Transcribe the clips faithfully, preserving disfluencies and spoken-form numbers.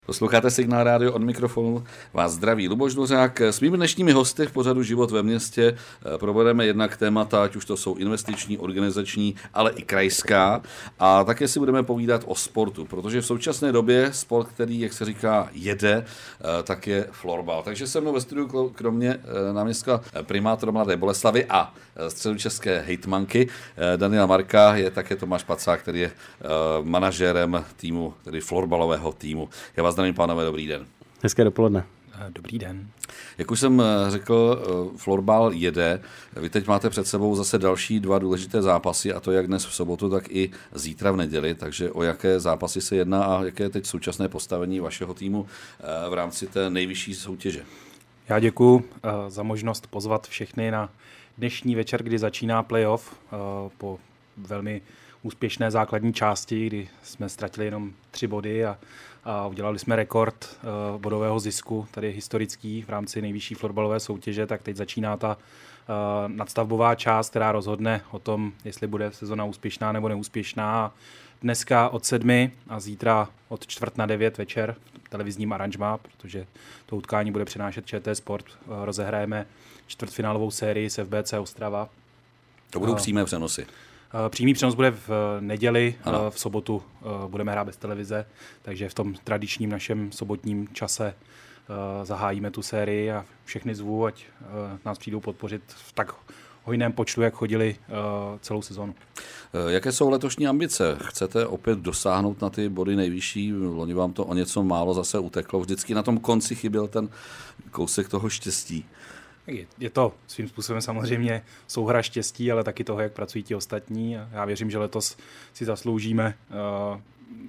Posloucháte Signál rádio, od mikrofonu vás zdraví Luboš Dvořák. S mými dnešními hosty v pořadu Život ve městě probereme jednak témata, ať už to jsou investiční, organizační, ale i krajská. A také si budeme povídat o sportu, protože v současné době sport, který, jak se říká, jede, tak je florbal. Takže se mnou ve studiu kromě náměstka primátora Mladé Boleslavi a středočeské hejtmanky Daniela Marka je také Tomáš Pacák, který je manažérem týmu, tedy florbalového týmu. Já vás zdravím, pánové, dobrý den. Hezké dopoledne. Dobrý den. Jak už jsem řekl, florbal jede. Vy teď máte před sebou zase další dva důležité zápasy, a to jak dnes v sobotu, tak i zítra v neděli. Takže o jaké zápasy se jedná a jaké je teď současné postavení vašeho týmu v rámci té nejvyšší soutěže? Já děkuji za možnost pozvat všechny na dnešní večer, kdy začíná playoff po velmi úspěšné základní části, kdy jsme ztratili jenom tři body a, a udělali jsme rekord uh, bodového zisku, tady historický v rámci nejvyšší florbalové soutěže, tak teď začíná ta uh, nadstavbová část, která rozhodne o tom, jestli bude sezona úspěšná nebo neúspěšná. Dneska od sedmi a zítra od čtvrt na devět večer v televizním aranžmá, protože to utkání bude přenášet ČT Sport, uh, rozehrajeme čtvrtfinálovou sérii s F B C Ostrava. To budou uh, přímé přenosy. Přímý přenos bude v neděli, ano. V sobotu budeme hrát bez televize, takže v tom tradičním našem sobotním čase zahájíme tu sérii a všechny zvu, ať nás přijdou podpořit v tak hojném počtu, jak chodili celou sezonu. Jaké jsou letošní ambice? Chcete opět dosáhnout na ty body nejvyšší? Loni vám to o něco málo zase uteklo. Vždycky na tom konci chyběl ten kousek toho štěstí. Je to svým způsobem samozřejmě souhra štěstí, ale taky toho, jak pracují ti ostatní. Já věřím, že letos si zasloužíme uh,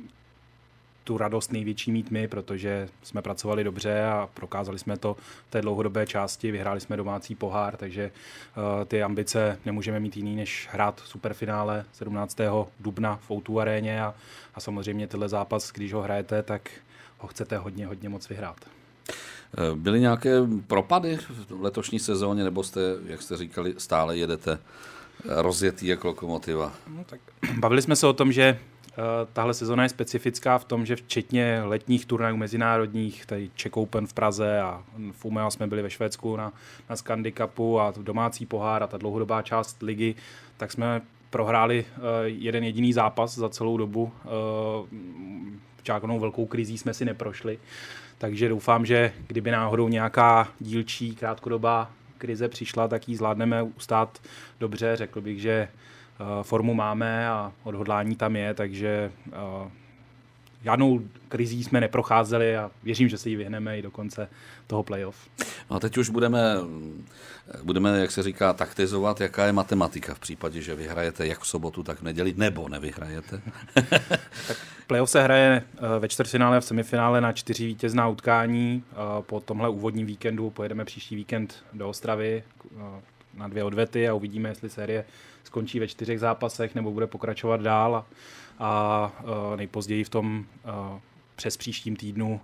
tu radost největší mít my, protože jsme pracovali dobře a prokázali jsme to v té dlouhodobé části. Vyhráli jsme domácí pohár, takže uh, ty ambice nemůžeme mít jiný, než hrát superfinále sedmnáctého dubna v O dva aréně a, a samozřejmě tenhle zápas, když ho hrajete, tak ho chcete hodně, hodně moc vyhrát. Byly nějaké propady v letošní sezóně, nebo jste, jak jste říkali, stále jedete rozjetý jako lokomotiva? No, tak bavili jsme se o tom, že uh, tahle sezóna je specifická v tom, že včetně letních turnajů mezinárodních, tady Czech Open v Praze a v Umeå jsme byli ve Švédsku na, na Scandi Cupu a domácí pohár a ta dlouhodobá část ligy, tak jsme prohráli uh, jeden jediný zápas za celou dobu. Uh, žádnou velkou krizí jsme si neprošli. Takže doufám, že kdyby náhodou nějaká dílčí krátkodobá krize přišla, tak ji zvládneme ustát dobře. Řekl bych, že uh, formu máme a odhodlání tam je, takže uh, žádnou krizí jsme neprocházeli a věřím, že se jí vyhneme i do konce toho playoff. No a teď už budeme, budeme, jak se říká, taktizovat, jaká je matematika v případě, že vyhrajete jak v sobotu, tak v neděli, nebo nevyhrajete. Tak playoff se hraje ve čtvrtfinále a v semifinále na čtyři vítězná utkání. Po tomhle úvodním víkendu pojedeme příští víkend do Ostravy na dvě odvety a uvidíme, jestli série skončí ve čtyřech zápasech nebo bude pokračovat dál. A, a nejpozději v tom přes příštím týdnu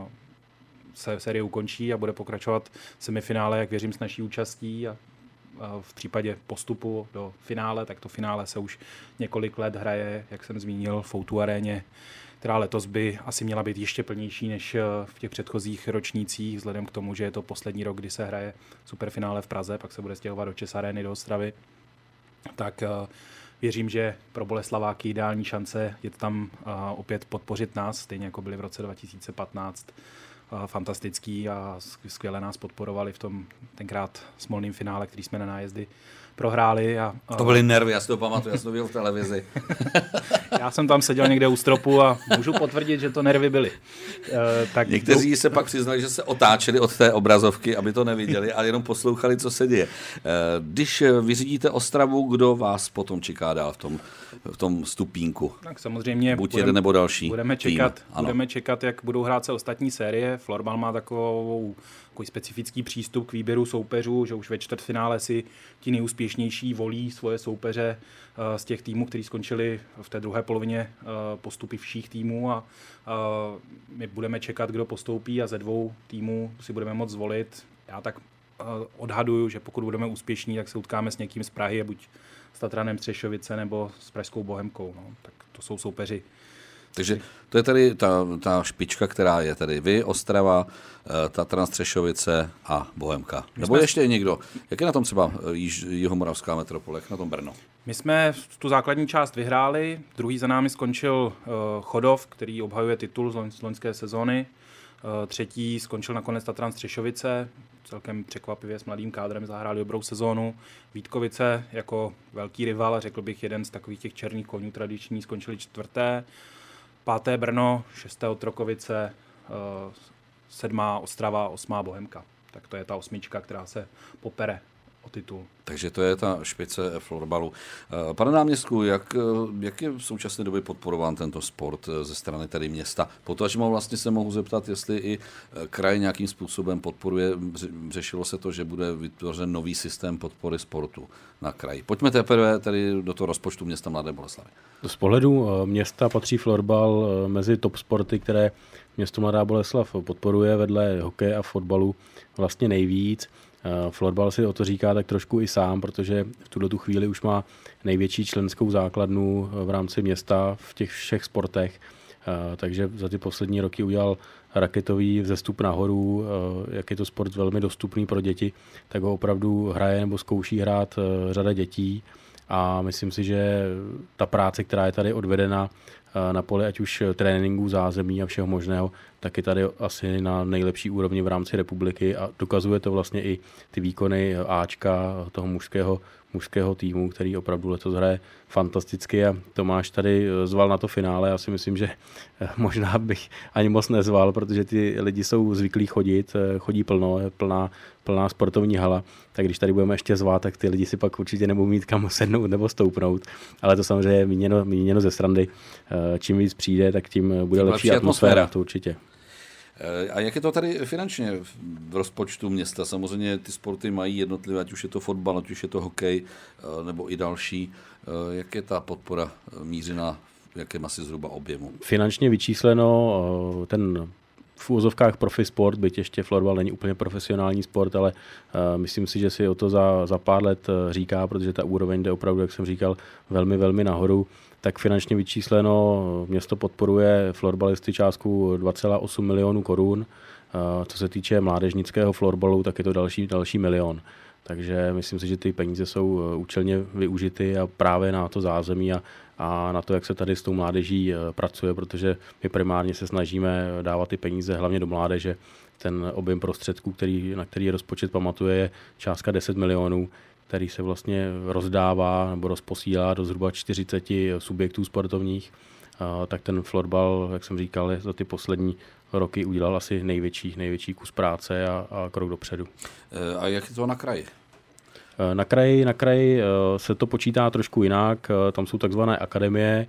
se série ukončí a bude pokračovat semifinále, jak věřím, s naší účastí a v případě postupu do finále, tak to finále se už několik let hraje, jak jsem zmínil, v O dva aréně, která letos by asi měla být ještě plnější než v těch předchozích ročnících, vzhledem k tomu, že je to poslední rok, kdy se hraje superfinále v Praze, pak se bude stěhovat do Čes arény, do Ostravy. Tak věřím, že pro Boleslaváky ideální šance je tam opět podpořit nás, stejně jako byli v roce dva tisíce patnáct. Fantastický a skvěle nás podporovali v tom tenkrát smolným finále, který jsme na nájezdy prohráli. A, a... To byly nervy, já si to pamatuju, já jsem to viděl v televizi. Já jsem tam seděl někde u stropu a můžu potvrdit, že to nervy byly. E, tak Někteří to... se pak přiznali, že se otáčeli od té obrazovky, aby to neviděli, ale jenom poslouchali, co se děje. E, když vyřídíte Ostravu, kdo vás potom čeká dál v tom, v tom stupínku? Tak samozřejmě buď budem, jeden nebo další budeme čekat, budeme čekat, jak budou hrát se ostatní série. Florbal má takovou takový specifický přístup k výběru soupeřů, že už ve čtvrtfinále si ti nejúspěšnější volí svoje soupeře z těch týmů, kteří skončili v té druhé polovině postupy všech týmů a my budeme čekat, kdo postoupí a ze dvou týmů si budeme moct zvolit. Já tak odhaduju, že pokud budeme úspěšní, tak se utkáme s někým z Prahy, buď s Tatranem Třešovice nebo s pražskou Bohemkou. No. Tak to jsou soupeři Takže to je tady ta, ta špička, která je tady vy, Ostrava, Tatran, Střešovice a Bohemka. My Nebo jsme... ještě někdo. Jak je na tom třeba Jihomoravská metropole, jak na tom Brno? My jsme tu základní část vyhráli, druhý za námi skončil uh, Chodov, který obhajuje titul z, loň, z loňské sezóny. Uh, třetí skončil nakonec Tatran Střešovice, celkem překvapivě s mladým kádrem zahráli dobrou sezónu. Vítkovice jako velký rival, řekl bych jeden z takových těch černých konňů tradičních, skončili čtvrté. Páté Brno, šesté Otrokovice, uh, sedmá Ostrava, osmá Bohemka. Tak to je ta osmička, která se popere o titul. Takže to je ta špice florbalu. Pane náměstku, jak, jak je v současné době podporován tento sport ze strany tady města? Potažmo vlastně se mohu zeptat, jestli i kraj nějakým způsobem podporuje, řešilo se to, že bude vytvořen nový systém podpory sportu na kraji. Pojďme teprve tedy do toho rozpočtu města Mladé Boleslavi. Z pohledu města patří florbal mezi top sporty, které město Mladá Boleslav podporuje vedle hokeje a fotbalu vlastně nejvíc. Florbal si o to říká tak trošku i sám, protože v tuto tu chvíli už má největší členskou základnu v rámci města v těch všech sportech. Takže za ty poslední roky udělal raketový vzestup nahoru. Jak je to sport velmi dostupný pro děti, tak ho opravdu hraje nebo zkouší hrát řada dětí. A myslím si, že ta práce, která je tady odvedena na poli ať už tréninku, zázemí a všeho možného, tak je tady asi na nejlepší úrovni v rámci republiky a dokazuje to vlastně i ty výkony Ačka, toho mužského, mužského týmu, který opravdu letos hraje fantasticky a Tomáš tady zval na to finále. Já si myslím, že možná bych ani moc nezval, protože ty lidi jsou zvyklí chodit, chodí plno, je plná, plná sportovní hala, tak když tady budeme ještě zvát, tak ty lidi si pak určitě nebudou mít kam sednout nebo stoupnout, ale to samozřejmě je míněno, míněno ze srandy. Čím víc přijde, tak tím bude tím lepší atmosféra, atmosféra, to určitě. A jak je to tady finančně v rozpočtu města? Samozřejmě ty sporty mají jednotlivé, ať už je to fotbal, ať už je to hokej, nebo i další. Jak je ta podpora mířena, v jakém asi zhruba objemu? Finančně vyčísleno ten v úvozovkách profi sport, byť ještě florbal není úplně profesionální sport, ale uh, myslím si, že si o to za, za pár let říká, protože ta úroveň jde opravdu, jak jsem říkal, velmi, velmi nahoru. Tak finančně vyčísleno město podporuje florbalisty částku dva celá osm milionů korun. Uh, co se týče mládežnického florbalu, tak je to další, další milion. Takže myslím si, že ty peníze jsou účelně využity a právě na to zázemí a, a na to, jak se tady s tou mládeží pracuje, protože my primárně se snažíme dávat ty peníze hlavně do mládeže. Ten objem prostředků, který, na který rozpočet pamatuje, je částka deset milionů, který se vlastně rozdává nebo rozposílá do zhruba čtyřicet subjektů sportovních. A, tak ten florbal, jak jsem říkal, za ty poslední roky udělal asi největší, největší kus práce a, a krok dopředu. A jak je to na kraji? Na kraji, na kraji se to počítá trošku jinak. Tam jsou takzvané akademie,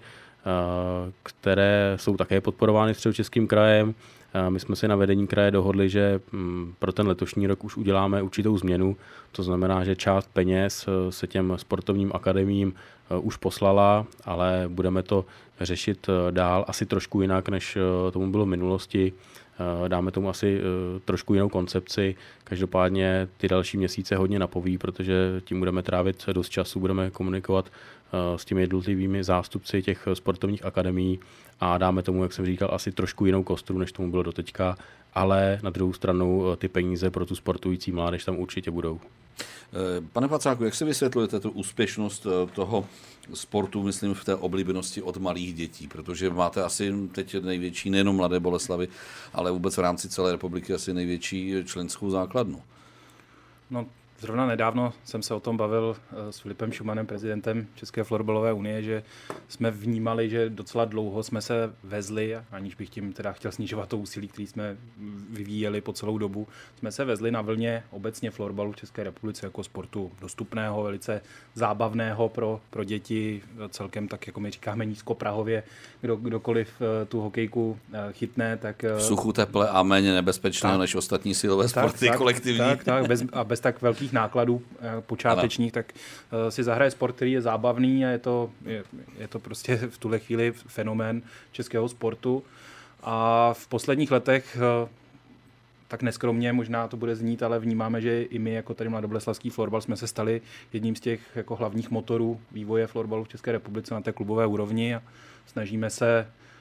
které jsou také podporovány Středočeským krajem. My jsme si na vedení kraje dohodli, že pro ten letošní rok už uděláme určitou změnu. To znamená, že část peněz se těm sportovním akademiím už poslala, ale budeme to řešit dál asi trošku jinak, než tomu bylo v minulosti. Dáme tomu asi trošku jinou koncepci. Každopádně ty další měsíce hodně napoví, protože tím budeme trávit dost času, budeme komunikovat s těmi jednotlivými zástupci těch sportovních akademií a dáme tomu, jak jsem říkal, asi trošku jinou kostru, než tomu bylo doteďka, ale na druhou stranu ty peníze pro tu sportující mládež tam určitě budou. Pane Pacáku, jak si vysvětlujete tu úspěšnost toho sportu, myslím, v té oblíbenosti od malých dětí, protože máte asi teď největší, nejenom Mladé Boleslavy, ale vůbec v rámci celé republiky asi největší členskou základnu. No, zrovna nedávno jsem se o tom bavil s Filipem Šumanem, prezidentem České florbalové unie, že jsme vnímali, že docela dlouho jsme se vezli, aniž bych tím teda chtěl snižovat to úsilí, který jsme vyvíjeli po celou dobu, jsme se vezli na vlně obecně florbalu v České republice jako sportu dostupného, velice zábavného pro, pro děti, celkem tak, jako my říkáme, nízkoprahově, kdo, kdokoliv tu hokejku chytne, tak... V suchu, teple a méně nebezpečného než ostatní silové sporty tak, kolektivní. Tak, tak, bez, a bez tak velkých nákladů počátečních, tak uh, si zahraje sport, který je zábavný a je to, je, je to prostě v tuhle chvíli fenomén českého sportu. A v posledních letech, uh, tak neskromně možná to bude znít, ale vnímáme, že i my jako tady Mladoboleslavský florbal jsme se stali jedním z těch jako hlavních motorů vývoje florbalu v České republice na té klubové úrovni a snažíme se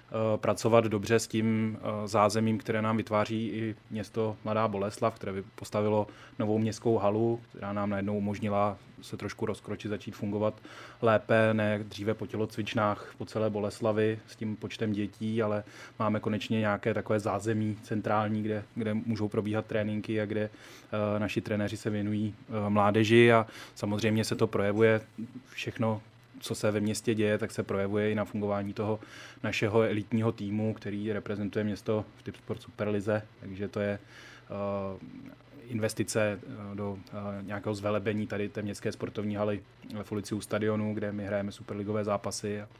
pracovat dobře s tím zázemím, které nám vytváří i město Mladá Boleslav, které postavilo novou městskou halu, která nám najednou umožnila se trošku rozkročit, začít fungovat lépe, ne dříve po tělocvičnách po celé Boleslavi s tím počtem dětí, ale máme konečně nějaké takové zázemí centrální, kde, kde můžou probíhat tréninky a kde uh, naši trenéři se věnují uh, mládeži a samozřejmě se to projevuje všechno, co se ve městě děje, tak se projevuje i na fungování toho našeho elitního týmu, který reprezentuje město v Tipsport Superlize, takže to je uh, investice do nějakého zvelebení tady té městské sportovní haly v ulici u stadionu, kde my hrajeme superligové zápasy a,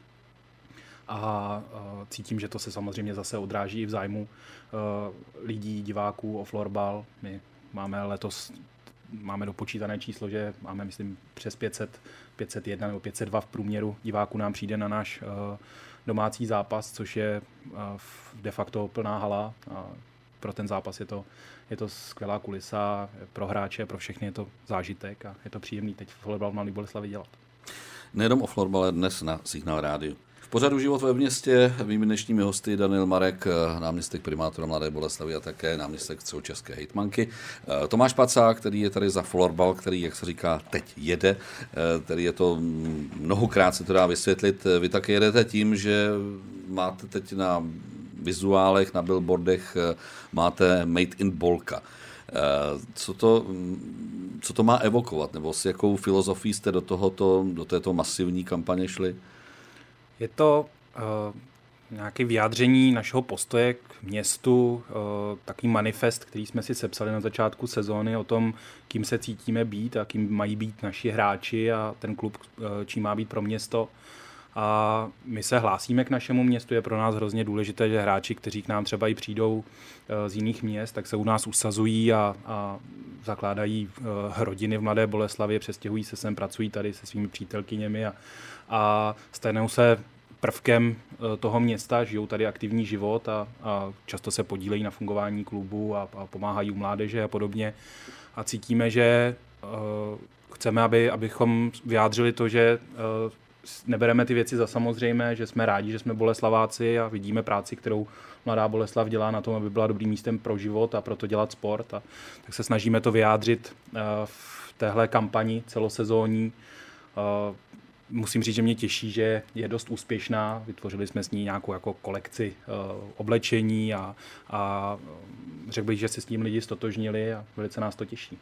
a cítím, že to se samozřejmě zase odráží i v zájmu lidí, diváků o florbal. My máme letos máme dopočítané číslo, že máme, myslím, přes pět set, pět set jedna nebo pět set dva v průměru diváků nám přijde na náš domácí zápas, což je de facto plná hala. A pro ten zápas je to, je to skvělá kulisa, pro hráče, pro všechny je to zážitek a je to příjemný teď florbal v Mladé Boleslavi dělat. Nejenom o florbale dnes na Signál rádiu. V pořadu Život ve městě mými dnešními hosty Daniel Marek, náměstek primátora Mladé Boleslavy a také náměstek středočeské hejtmanky. Tomáš Pacák, který je tady za florbal, který, jak se říká, teď jede, který je to mnohokrát se to dá vysvětlit. Vy také jedete tím, že máte teď na vizuálech, na billboardech máte Made in Bolka. Co to, co to má evokovat, nebo s jakou filozofií jste do tohoto, do této masivní kampaně šli? Je to uh, nějaké vyjádření našeho postoje k městu, uh, takový manifest, který jsme si sepsali na začátku sezóny o tom, kým se cítíme být a kým mají být naši hráči a ten klub, uh, čím má být pro město. A my se hlásíme k našemu městu, je pro nás hrozně důležité, že hráči, kteří k nám třeba i přijdou z jiných měst, tak se u nás usazují a, a zakládají rodiny v Mladé Boleslavě, přestěhují se sem, pracují tady se svými přítelkyněmi a, a stanou se prvkem toho města, žijou tady aktivní život a, a často se podílejí na fungování klubu a, a pomáhají u mládeže a podobně. A cítíme, že uh, chceme, aby, abychom vyjádřili to, že uh, nebereme ty věci za samozřejmé, že jsme rádi, že jsme Boleslaváci a vidíme práci, kterou Mladá Boleslav dělá na tom, aby byla dobrým místem pro život a proto dělat sport. A tak se snažíme to vyjádřit v téhle kampani celosezónní. Musím říct, že mě těší, že je dost úspěšná. Vytvořili jsme s ní nějakou jako kolekci oblečení a, a řekl bych, že se s tím lidi stotožnili a velice nás to těší.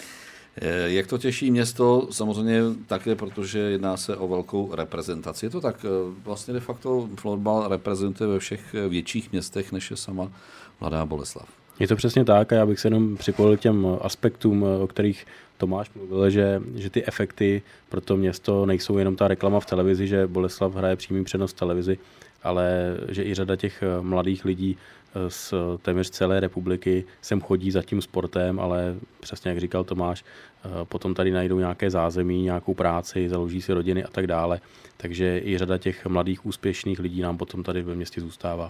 Jak to těší město? Samozřejmě také, protože jedná se o velkou reprezentaci. Je to tak, vlastně de facto florbal reprezentuje ve všech větších městech, než je sama Mladá Boleslav. Je to přesně tak a já bych se jenom připojil k těm aspektům, o kterých Tomáš mluvil, že, že ty efekty pro to město nejsou jenom ta reklama v televizi, že Boleslav hraje přímý přenos v televizi, ale že i řada těch mladých lidí z téměř celé republiky sem chodí za tím sportem, ale přesně jak říkal Tomáš, potom tady najdou nějaké zázemí, nějakou práci, založí si rodiny a tak dále. Takže i řada těch mladých úspěšných lidí nám potom tady ve městě zůstává.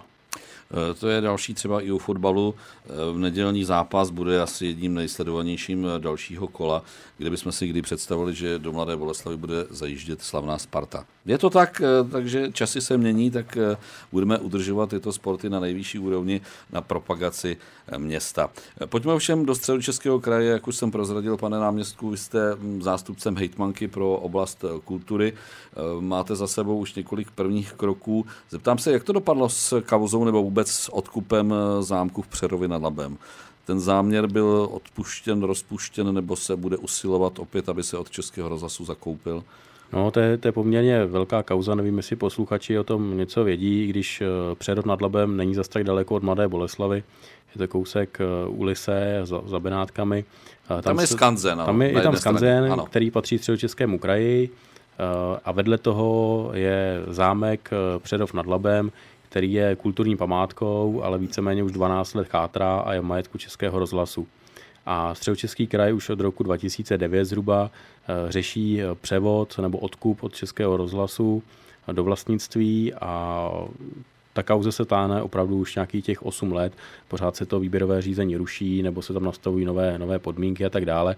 To je další třeba i u fotbalu. V nedělní zápas bude asi jedním nejsledovanějším dalšího kola, kde bychom si kdy představili, že do Mladé Boleslavy bude zajíždět slavná Sparta. Je to tak, takže časy se mění, tak budeme udržovat tyto sporty na nejvyšší úrovni na propagaci města. Pojďme ovšem do Středočeského kraje, jak už jsem prozradil, pane náměstku, vy jste zástupcem hejtmanky pro oblast kultury. Máte za sebou už několik prvních kroků. Zeptám se, jak to dopadlo s kauzou nebo vůbec s odkupem zámku v Přerově nad Labem? Ten záměr byl odpuštěn, rozpuštěn, nebo se bude usilovat opět, aby se od Českého rozhlasu zakoupil? No, to je, to je poměrně velká kauza, nevím, jestli posluchači o tom něco vědí, když Přerov nad Labem není zas tak daleko od Mladé Boleslavy, je to kousek ulice za, za Benátkami. Tam, tam je skanzen. Tam je, je tam skanzen, který patří Středočeskému kraji a vedle toho je zámek Přerov nad Labem, který je kulturní památkou, ale víceméně už dvanáct let chátrá a je v majetku Českého rozhlasu. A Středočeský kraj už od roku dva tisíce devět zhruba řeší převod nebo odkup od Českého rozhlasu do vlastnictví a ta kauze se táhne opravdu už nějakých těch osm let. Pořád se to výběrové řízení ruší nebo se tam nastavují nové, nové podmínky a tak dále.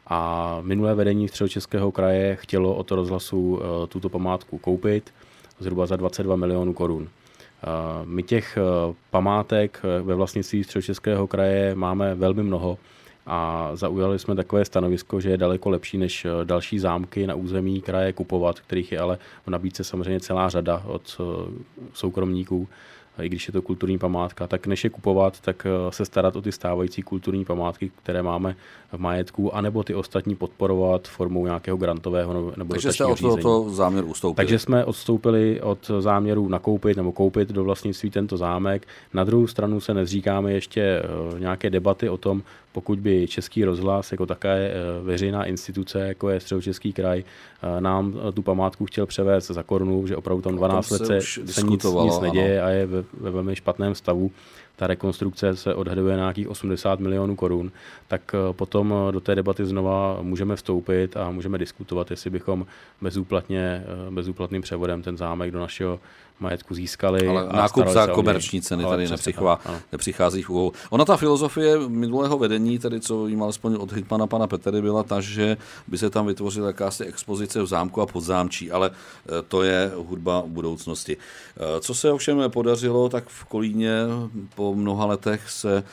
A minulé vedení Středočeského kraje chtělo od rozhlasu tuto památku koupit zhruba za dvacet dva milionů korun. My těch památek ve vlastnictví Středočeského kraje máme velmi mnoho a zaujali jsme takové stanovisko, že je daleko lepší než další zámky na území kraje kupovat, kterých je ale v nabídce samozřejmě celá řada od soukromníků, i když je to kulturní památka, tak než je kupovat, tak se starat o ty stávající kulturní památky, které máme v majetku, anebo ty ostatní podporovat formou nějakého grantového nebo Takže jste dotačního od řízení. tohoto záměru ustoupili. Takže jsme odstoupili od záměru nakoupit nebo koupit do vlastnictví tento zámek. Na druhou stranu se nezříkáme ještě nějaké debaty o tom, pokud by Český rozhlas jako také veřejná instituce, jako je Středočeský kraj, nám tu památku chtěl převést za korunu, že opravdu tam dvanáct let se, se nic, nic neděje ano. a je ve, ve velmi špatném stavu. Ta rekonstrukce se odhaduje na nějakých osmdesát milionů korun, tak potom do té debaty znova můžeme vstoupit a můžeme diskutovat, jestli bychom bezúplatně, bezúplatným převodem ten zámek do našeho majetku získali. Ale nákup za komerční ceny tady nepřichází v úvahu. Ona ta filozofie minulého vedení, tedy co jim alespoň od hejtmana pana Petery, byla ta, že by se tam vytvořila jakási expozice v zámku a podzámčí, ale to je hudba budoucnosti. Co se ovšem podařilo, tak v Kolíně po mnoha letech se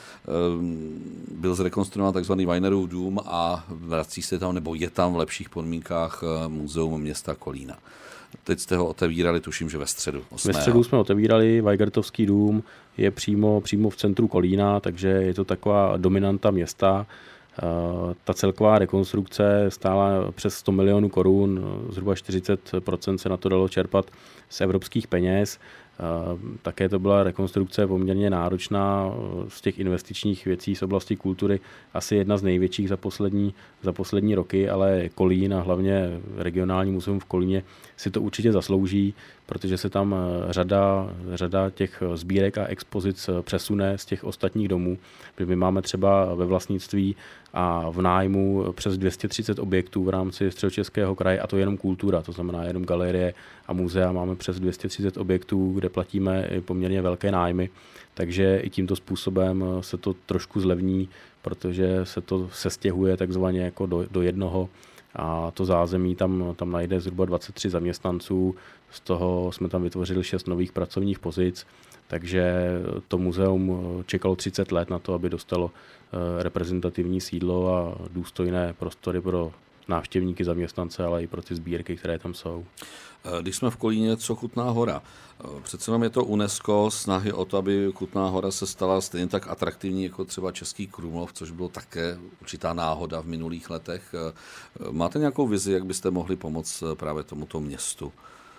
byl zrekonstruován takzvaný Weinerův dům a vrací se tam, nebo je tam v lepších podmínkách muzeum města Kolína. Teď jste ho otevírali, tuším, že ve středu. osmého Ve středu jsme otevírali, Weigertovský dům je přímo, přímo v centru Kolína, takže je to taková dominanta města. Ta celková rekonstrukce stála přes sto milionů korun, zhruba čtyřicet procent se na to dalo čerpat z evropských peněz. Také to byla rekonstrukce poměrně náročná z těch investičních věcí z oblasti kultury, asi jedna z největších za poslední, za poslední roky, ale Kolín a hlavně regionální muzeum v Kolíně si to určitě zaslouží, protože se tam řada, řada těch sbírek a expozic přesune z těch ostatních domů. My máme třeba ve vlastnictví a v nájmu přes dvě stě třicet objektů v rámci Středočeského kraje, a to jenom kultura, to znamená jenom galerie a muzea. Máme přes dvě stě třicet objektů, kde platíme i poměrně velké nájmy, takže i tímto způsobem se to trošku zlevní, protože se to sestěhuje takzvaně jako do, do jednoho a to zázemí tam, tam najde zhruba dvacet tři zaměstnanců, z toho jsme tam vytvořili šest nových pracovních pozic, takže to muzeum čekalo třicet let na to, aby dostalo reprezentativní sídlo a důstojné prostory pro návštěvníky, zaměstnance, ale i pro ty sbírky, které tam jsou. Když jsme v Kolíně, co Kutná Hora? Přece jenom je to UNESCO, snahy o to, aby Kutná Hora se stala stejně tak atraktivní jako třeba Český Krumlov, což bylo také určitá náhoda v minulých letech. Máte nějakou vizi, jak byste mohli pomoct právě tomuto městu?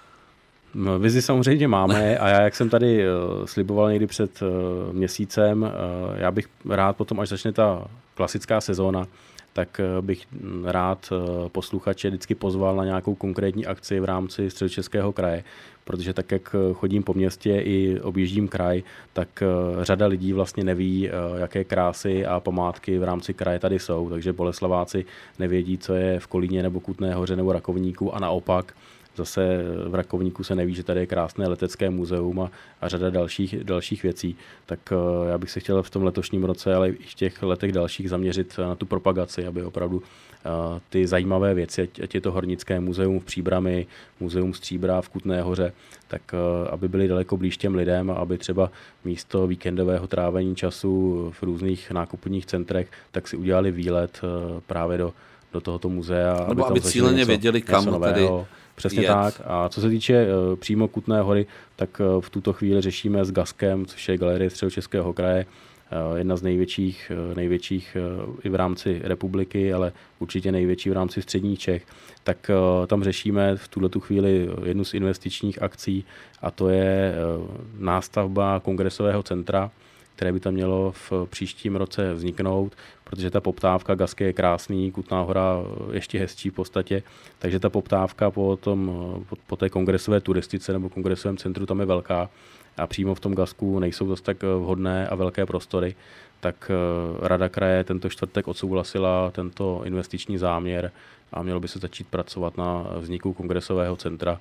Vizi samozřejmě máme a já, jak jsem tady sliboval někdy před měsícem, já bych rád potom, až začne ta klasická sezóna, tak bych rád posluchače vždycky pozval na nějakou konkrétní akci v rámci Středočeského kraje, protože tak, jak chodím po městě i objíždím kraj, tak řada lidí vlastně neví, jaké krásy a památky v rámci kraje tady jsou, takže Boleslaváci nevědí, co je v Kolíně nebo Kutné Hoře nebo Rakovníku a naopak. Zase v Rakovníku se neví, že tady je krásné letecké muzeum a, a řada dalších, dalších věcí. Tak uh, já bych se chtěl v tom letošním roce, ale i v těch letech dalších zaměřit na tu propagaci, aby opravdu uh, ty zajímavé věci, ať, ať je to Hornické muzeum v Příbrami, muzeum Stříbra v Kutné Hoře, tak uh, aby byly daleko blíž těm lidem a aby třeba místo víkendového trávení času v různých nákupních centrech, tak si udělali výlet uh, právě do, do tohoto muzea. Nebo aby, aby cíleně něco, věděli, kam tady Přesně jet. Tak. A co se týče uh, přímo Kutné Hory, tak uh, v tuto chvíli řešíme s GASKem, což je Galerie Středočeského kraje, uh, jedna z největších, uh, největších uh, i v rámci republiky, ale určitě největší v rámci středních Čech. Tak uh, tam řešíme v tuhletu chvíli jednu z investičních akcí a to je uh, nástavba kongresového centra, které by tam mělo v příštím roce vzniknout, protože ta poptávka, GASK je krásný, Kutná Hora ještě hezčí v podstatě, takže ta poptávka po, tom, po, po té kongresové turistice nebo kongresovém centru tam je velká a přímo v tom GASKu nejsou dost tak vhodné a velké prostory, tak Rada kraje tento čtvrtek odsouhlasila tento investiční záměr a mělo by se začít pracovat na vzniku kongresového centra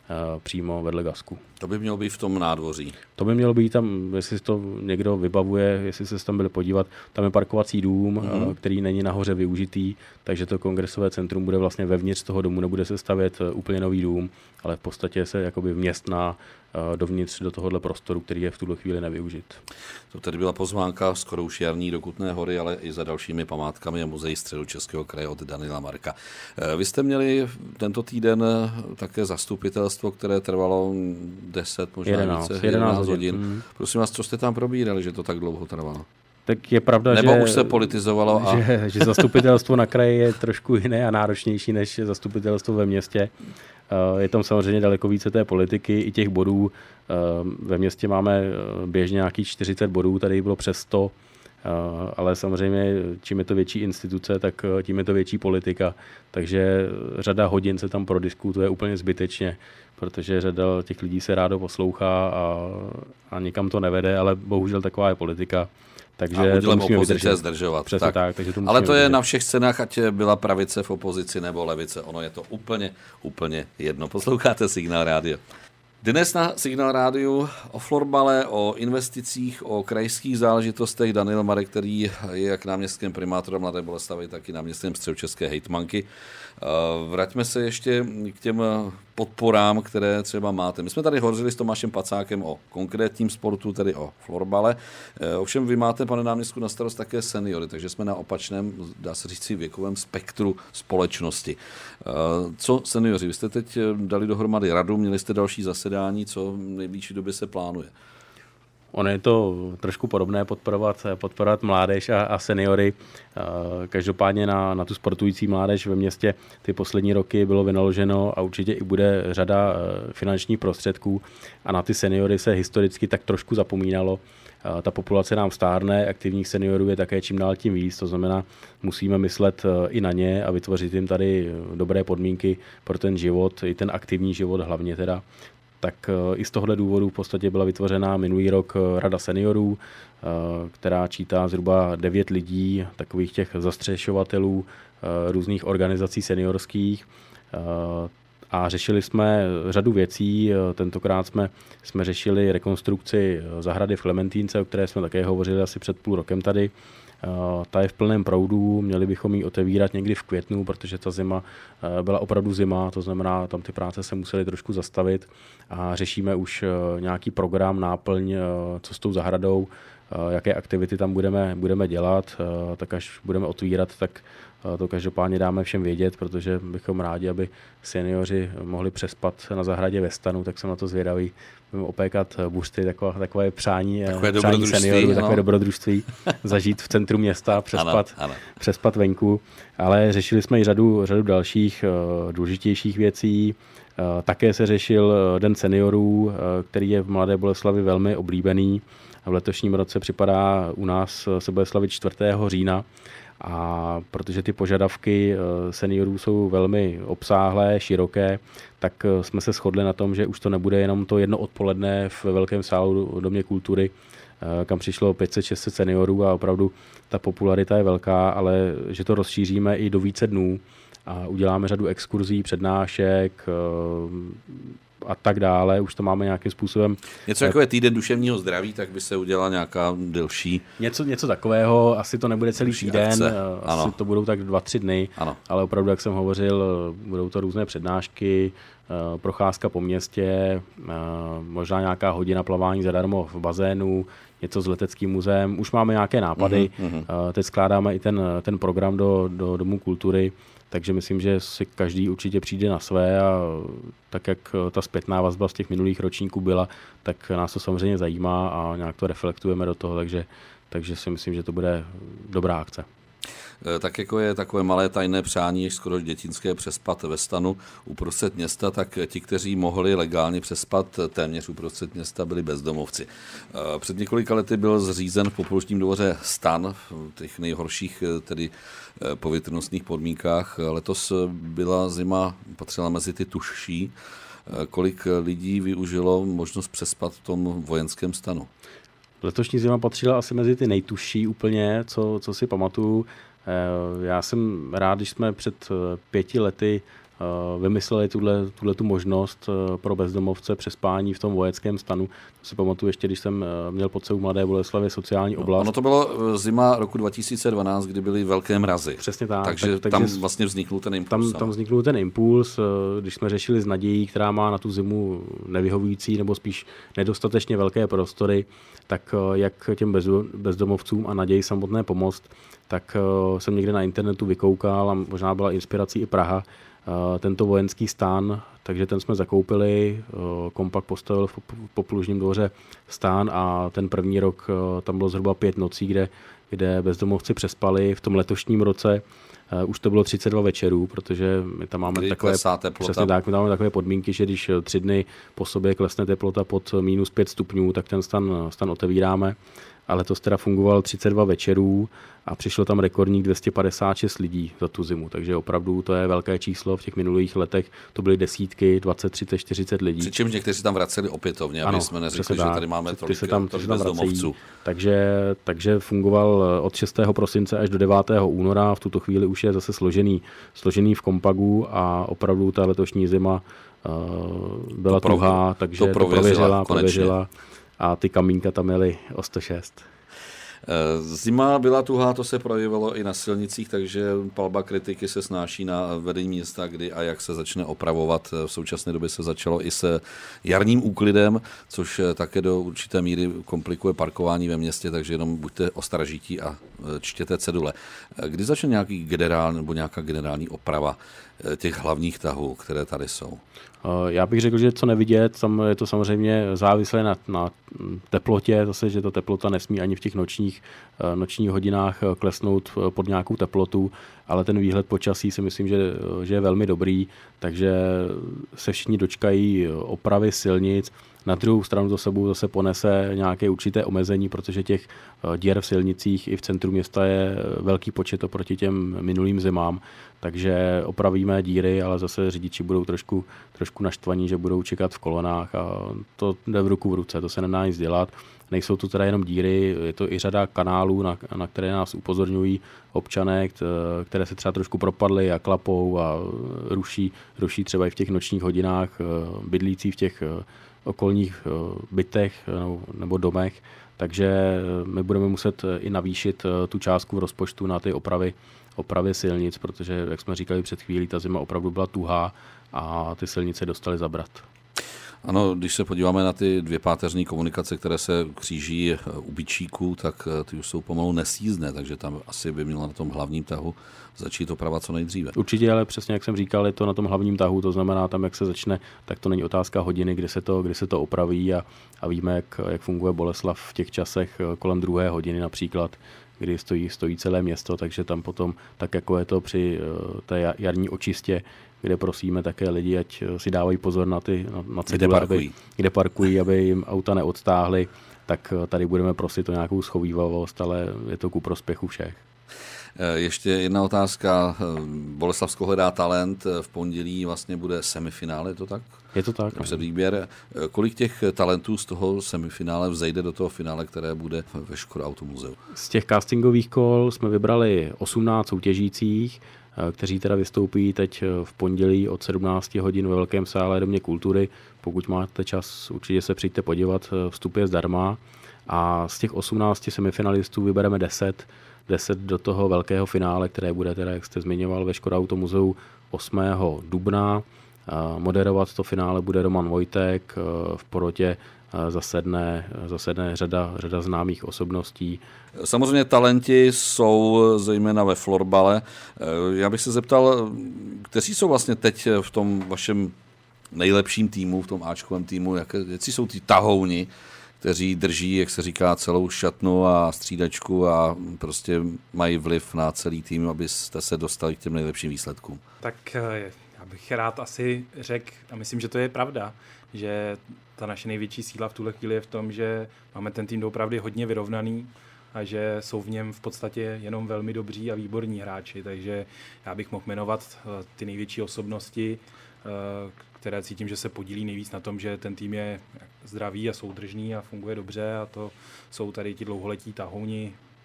přímo vedle GASKu. To by mělo být v tom nádvoří. To by mělo být tam, jestli si to někdo vybavuje, jestli se tam byli podívat, tam je parkovací dům, mm-hmm. který není nahoře využitý, takže to kongresové centrum bude vlastně vevnitř toho domu, nebude se stavět úplně nový dům, ale v podstatě se jakoby vměstná dovnitř do tohohle prostoru, který je v tuhle chvíli nevyužit. To tedy byla pozvánka skoro už jarní do Kutné Hory, ale i za dalšími památkami a muzeí Středočeského kraje od Daniela Marka. Vy jste měli tento týden také zastupitelstvo, které trvalo deset, možná jedenáct, více, jedenáct hodin. Hmm. Prosím vás, co jste tam probírali, že to tak dlouho trvalo? Tak je pravda, Nebo že, už se politizovalo. A... Že, že zastupitelstvo na kraji je trošku jiné a náročnější než zastupitelstvo ve městě. Je tam samozřejmě daleko více té politiky i těch bodů. Ve městě máme běžně nějakých čtyřicet bodů, tady bylo přes sto, ale samozřejmě čím je to větší instituce, tak tím je to větší politika. Takže řada hodin se tam prodiskutuje úplně zbytečně, protože řada těch lidí se rádo poslouchá a, a nikam to nevede, ale bohužel taková je politika. Takže a udělem opozice zdržovat. Přesně tak. tak takže to ale to vydržet. Je na všech scénách, ať byla pravice v opozici nebo levice. Ono je to úplně, úplně jedno. Posloucháte Signál rádio. Dnes na Signál rádiu o florbale, o investicích, o krajských záležitostech Daniel Marek, který je jak náměstkem primátora Mladé Boleslavi, tak i náměstkem středočeské hejtmanky. Vraťme se ještě k těm podporám, které třeba máte. My jsme tady hovořili s Tomášem Pacákem o konkrétním sportu, tedy o florbale. Ovšem vy máte, pane náměstku, na starost také seniory, takže jsme na opačném, dá se říct, věkovém spektru společnosti. Co seniori? Vy jste teď dali dohromady radu, měli jste další zasedání, co v nejbližší době se plánuje? Ono je to trošku podobné podporovat, podporovat mládež a, a seniory. Každopádně na, na tu sportující mládež ve městě ty poslední roky bylo vynaloženo a určitě i bude řada finančních prostředků a na ty seniory se historicky tak trošku zapomínalo. Ta populace nám stárne, aktivních seniorů je také čím dál tím víc, to znamená, musíme myslet i na ně a vytvořit jim tady dobré podmínky pro ten život, i ten aktivní život hlavně teda. Tak i z tohohle důvodu v podstatě byla vytvořena minulý rok Rada seniorů, která čítá zhruba devět lidí, takových těch zastřešovatelů různých organizací seniorských. A řešili jsme řadu věcí. Tentokrát jsme, jsme řešili rekonstrukci zahrady v Klementínce, o které jsme také hovořili asi před půl rokem tady. Ta je v plném proudu, měli bychom ji otevírat někdy v květnu, protože ta zima byla opravdu zima, to znamená, tam ty práce se musely trošku zastavit a řešíme už nějaký program, náplň, co s tou zahradou, jaké aktivity tam budeme, budeme dělat, tak až budeme otvírat, tak to každopádně dáme všem vědět, protože bychom rádi, aby seniori mohli přespat na zahradě ve stanu, tak jsem na to zvědavý. Budeme opékat buřty, takové, takové přání, takové přání seniorů, ano. takové dobrodružství, zažít v centru města, přespat, ano, ano. přespat venku. Ale řešili jsme i řadu, řadu dalších uh, důležitějších věcí. Uh, také se řešil Den seniorů, uh, který je v Mladé Boleslavi velmi oblíbený. V letošním roce připadá u nás se bude slavit čtvrtého října. A protože ty požadavky seniorů jsou velmi obsáhlé, široké, tak jsme se shodli na tom, že už to nebude jenom to jedno odpoledne v velkém sálu Domě kultury, kam přišlo pět set šest set seniorů a opravdu ta popularita je velká, ale že to rozšíříme i do více dnů a uděláme řadu exkurzí, přednášek a tak dále. Už to máme nějakým způsobem. Něco jako je týden duševního zdraví, tak by se udělala nějaká delší. Něco, něco takového, asi to nebude celý týden, akce. Asi ano. to budou tak dva, tři dny, ano. ale opravdu, jak jsem hovořil, budou to různé přednášky, procházka po městě, možná nějaká hodina plavání zadarmo v bazénu, něco s leteckým muzeem. Už máme nějaké nápady, uh-huh, uh-huh. teď skládáme i ten, ten program do, do Domu kultury, takže myslím, že si každý určitě přijde na své a tak, jak ta zpětná vazba z těch minulých ročníků byla, tak nás to samozřejmě zajímá a nějak to reflektujeme do toho, takže, takže si myslím, že to bude dobrá akce. Tak jako je takové malé tajné přání, skoro dětinské přespat ve stanu uprostřed města, tak ti, kteří mohli legálně přespat téměř uprostřed města, byli bezdomovci. Před několika lety byl zřízen v Popolušním dvoře stan v těch nejhorších tedy povětrnostních podmínkách. Letos byla zima, patřila mezi ty tužší. Kolik lidí využilo možnost přespat v tom vojenském stanu? Letošní zima patřila asi mezi ty nejtužší úplně, co, co si pamatuju. Já jsem rád, když jsme před pěti lety vymysleli tuhle, tuhle tu možnost pro bezdomovce přespání v tom vojenském stanu. To si pamatuju ještě, když jsem měl pod sebou Mladé Boleslavi sociální oblast. Ono to bylo zima roku dva tisíce dvanáct, kdy byly velké mrazy. Přesně tak. Takže tak, tam takže vlastně vzniknul ten impuls. Tam, tam vzniknul ten impuls, když jsme řešili s nadějí, která má na tu zimu nevyhovující nebo spíš nedostatečně velké prostory, tak jak těm bezdomovcům a naději samotné pomoct, tak jsem někde na internetu vykoukal a možná byla inspirací i Praha, tento vojenský stán, takže ten jsme zakoupili, Kompakt postavil v Poplužním dvoře stán a ten první rok tam bylo zhruba pět nocí, kde, kde bezdomovci přespali. V tom letošním roce už to bylo třicet dva večerů, protože my tam máme takové, přesně tak, my tam máme takové podmínky, že když tři dny po sobě klesne teplota pod minus pět stupňů, tak ten stan, stan otevíráme. Ale to teda fungoval třicet dva večerů a přišlo tam rekordních dvě stě padesát šest lidí za tu zimu, takže opravdu to je velké číslo. V těch minulých letech to byly desítky, dvacet, třicet, čtyřicet lidí. Přičemž někteří tam vraceli opětovně, aby ano, jsme neřekli, že tady máme tolik, se tam, tolik tam bezdomovců. Takže, takže fungoval od šestého prosince až do devátého února, v tuto chvíli už je zase složený, složený v Kompagu a opravdu ta letošní zima uh, byla to pro, tuhá, takže to prověřila, to prověřila, prověřila a ty kamínka tam jeli o sto šest. Zima byla tuhá, to se projevilo i na silnicích, takže palba kritiky se snáší na vedení města, kdy a jak se začne opravovat. V současné době se začalo i se jarním úklidem, což také do určité míry komplikuje parkování ve městě, takže jenom buďte ostražití a čtěte cedule. Kdy začne nějaký generální nebo nějaká generální oprava těch hlavních tahů, které tady jsou? Já bych řekl, že co nevidět, tam je to samozřejmě závislé na, na teplotě, zase, že ta teplota nesmí ani v těch nočních, nočních hodinách klesnout pod nějakou teplotu, ale ten výhled počasí si myslím, že, že je velmi dobrý, takže se všichni dočkají opravy silnic. Na druhou stranu za sebou zase ponese nějaké určité omezení, protože těch děr v silnicích i v centru města je velký počet oproti těm minulým zimám, takže opravíme díry, ale zase řidiči budou trošku, trošku naštvaní, že budou čekat v kolonách a to jde v ruku v ruce, to se nedá nic dělat. Nejsou to teda jenom díry, je to i řada kanálů, na, na které nás upozorňují občané, které se třeba trošku propadly a klapou a ruší, ruší třeba i v těch nočních hodinách bydlící v těch okolních bytech nebo domech, takže my budeme muset i navýšit tu částku v rozpočtu na ty opravy, opravy silnic, protože, jak jsme říkali před chvílí, ta zima opravdu byla tuhá a ty silnice dostaly zabrat. Ano, když se podíváme na ty dvě páteřní komunikace, které se kříží u Byčíku, tak ty už jsou pomalu nesjízdné, takže tam asi by mělo na tom hlavním tahu začít opravovat co nejdříve. Určitě, ale přesně jak jsem říkal, je to na tom hlavním tahu, to znamená tam, jak se začne, tak to není otázka hodiny, kdy se to, kdy se to opraví a, a víme, jak, jak funguje Boleslav v těch časech kolem druhé hodiny například, kdy stojí, stojí celé město, takže tam potom, tak jako je to při té jarní očistě, kde prosíme také lidi, ať si dávají pozor na ty na, na cedule, kde parkují. Aby, kde parkují, aby jim auta neodstáhly, tak tady budeme prosit o nějakou schovívavost, ale je to ku prospěchu všech. Ještě jedna otázka. Boleslavsko hledá talent. V pondělí vlastně bude semifinále, je to tak? Je to tak. Předvýběr. Kolik těch talentů z toho semifinále vzejde do toho finále, které bude ve Škoda Automuzeu? Z těch castingových kol jsme vybrali osmnáct soutěžících, kteří teda vystoupí teď v pondělí od sedmnáct hodin ve Velkém sále Domě kultury. Pokud máte čas, určitě se přijďte podívat, vstup je zdarma. A z těch osmnácti semifinalistů vybereme deset, deset do toho velkého finále, které bude teda, jak jste zmiňoval, ve Škoda Automuzeu osmého dubna. Moderovat to finále bude Roman Vojtek, v porotě zasedne, zasedne řada, řada známých osobností. Samozřejmě talenti jsou zejména ve florbale. Já bych se zeptal, kteří jsou vlastně teď v tom vašem nejlepším týmu, v tom áčkovém týmu, jak, jaký jsou ty tahouni, kteří drží, jak se říká, celou šatnu a střídačku a prostě mají vliv na celý tým, abyste se dostali k těm nejlepším výsledkům. Tak já bych rád asi řekl, a myslím, že to je pravda, že ta naše největší síla v tuhle chvíli je v tom, že máme ten tým opravdu hodně vyrovnaný a že jsou v něm v podstatě jenom velmi dobří a výborní hráči, takže já bych mohl jmenovat ty největší osobnosti, které cítím, že se podílí nejvíc na tom, že ten tým je zdravý a soudržný a funguje dobře, a to jsou tady ti dlouholetí tahouni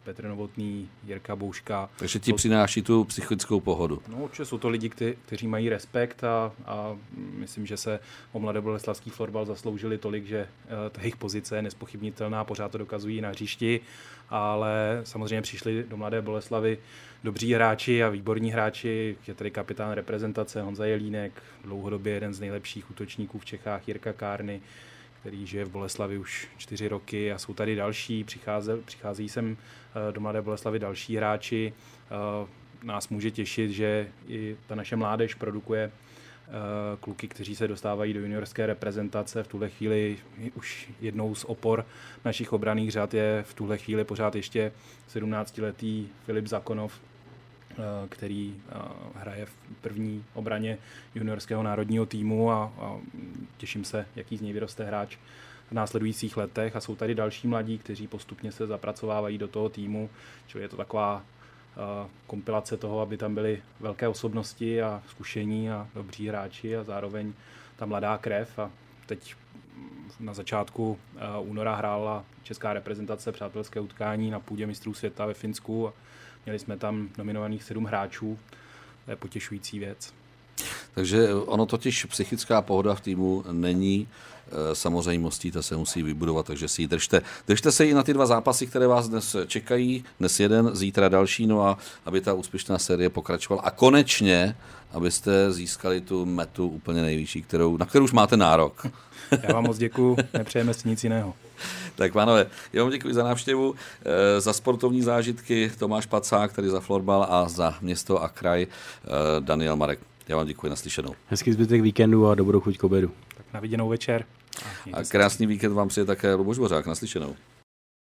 Petr Novotný, Jirka Bouška. Takže ti přináší tu psychickou pohodu. No určitě jsou to lidi, kte- kteří mají respekt a, a myslím, že se o Mladé Boleslavský florbal zasloužili tolik, že ta jejich pozice je nezpochybnitelná, pořád to dokazují na hřišti, ale samozřejmě přišli do Mladé Boleslavy dobří hráči a výborní hráči, je tady kapitán reprezentace Honza Jelínek, dlouhodobě jeden z nejlepších útočníků v Čechách, Jirka Kárny, který žije v Boleslavi už čtyři roky a jsou tady další, přicháze, přichází sem do Mladé Boleslavy další hráči. Nás může těšit, že i ta naše mládež produkuje kluky, kteří se dostávají do juniorské reprezentace. V tuhle chvíli už jednou z opor našich obranných řad je v tuhle chvíli pořád ještě sedmnáctiletý Filip Zakonov, který hraje v první obraně juniorského národního týmu a, a těším se, jaký z něj vyroste hráč v následujících letech. A jsou tady další mladí, kteří postupně se zapracovávají do toho týmu, čili je to taková kompilace toho, aby tam byly velké osobnosti a zkušení a dobří hráči a zároveň ta mladá krev. A teď na začátku února hrála česká reprezentace přátelské utkání na půdě mistrů světa ve Finsku a měli jsme tam nominovaných sedm hráčů. To je potěšující věc. Takže ono totiž psychická pohoda v týmu není e, samozřejmostí, ta se musí vybudovat, takže si ji držte. Držte se i na ty dva zápasy, které vás dnes čekají. Dnes jeden, zítra další, no a aby ta úspěšná série pokračovala. A konečně, abyste získali tu metu úplně nejvyšší, kterou, na kterou už máte nárok. Já vám moc děkuju, nepřejeme si nic jiného. Tak pánové, já vám děkuji za návštěvu, e, za sportovní zážitky Tomáš Pacák, tady za florbal a za město a kraj e, Daniel Marek. Já vám děkuji, naslyšenou. Hezký zbytek víkendu a dobrou chuť k obědu. Tak na viděnou večer. A, a krásný víkend vám přeje také Luboš Dvořák, naslyšenou.